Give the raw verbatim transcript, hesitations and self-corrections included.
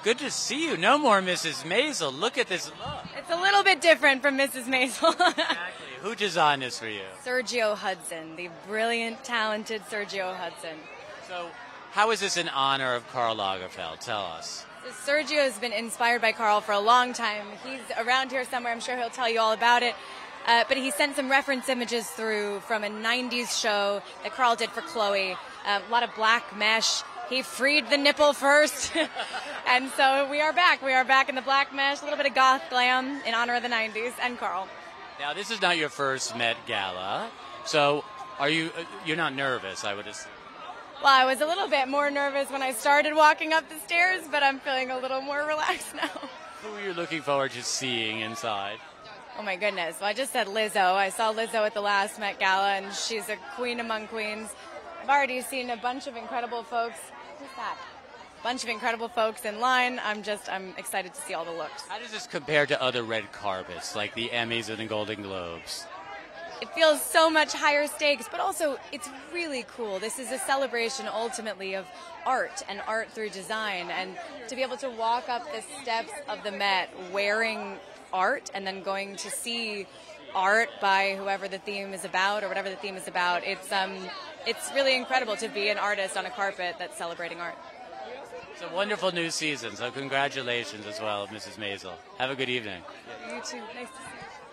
good to see you. No more Missus Maisel. Look at this look. It's a little bit different from Missus Maisel. Exactly. Who designed this for you? Sergio Hudson, the brilliant, talented Sergio Hudson. So, how is this in honor of Karl Lagerfeld? Tell us. So Sergio has been inspired by Karl for a long time. He's around here somewhere. I'm sure he'll tell you all about it. Uh, but he sent some reference images through from a nineties show that Karl did for Chloe. Uh, a lot of black mesh. He freed the nipple first. And so we are back. We are back in the black mesh, a little bit of goth glam in honor of the nineties and Karl. Now, this is not your first Met Gala. So, are you, uh, you're not nervous, I would assume. Well, I was a little bit more nervous when I started walking up the stairs, but I'm feeling a little more relaxed now. Who are you looking forward to seeing inside? Oh my goodness. Well, I just said Lizzo. I saw Lizzo at the last Met Gala, and she's a queen among queens. I've already seen a bunch of incredible folks. Who's that? A bunch of incredible folks in line. I'm just, I'm excited to see all the looks. How does this compare to other red carpets, like the Emmys and the Golden Globes? It feels so much higher stakes, but also it's really cool. This is a celebration ultimately of art and art through design. And to be able to walk up the steps of the Met wearing art and then going to see art by whoever the theme is about or whatever the theme is about, it's um, it's really incredible to be an artist on a carpet that's celebrating art. It's a wonderful new season, so congratulations as well, Missus Maisel. Have a good evening. You too. Nice to see you.